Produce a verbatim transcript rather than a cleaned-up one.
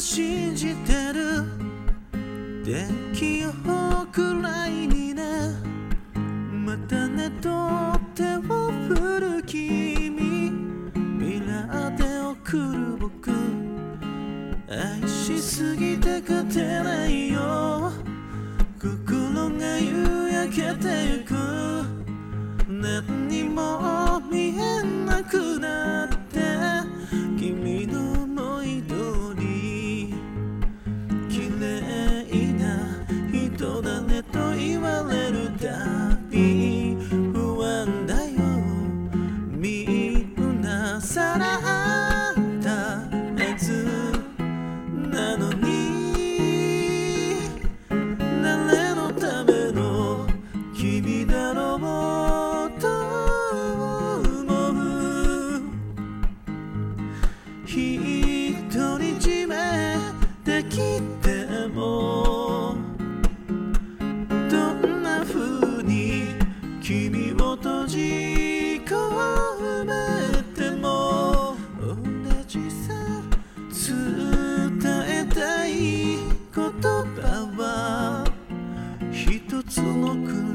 信じてる天気予報くらいにね、またねと手を振る君、ミラーで送る僕、愛しすぎて勝てないよ、心が夕焼けてゆく、何にも見えなくなって君の思い通り綺麗な人だねと言われるたび不安だよ、みんなさらったやつなのに、誰のための君だろうと思う、独り占めできてもどんな風に君を閉じ込めても同じさ、伝えたい言葉は一つの国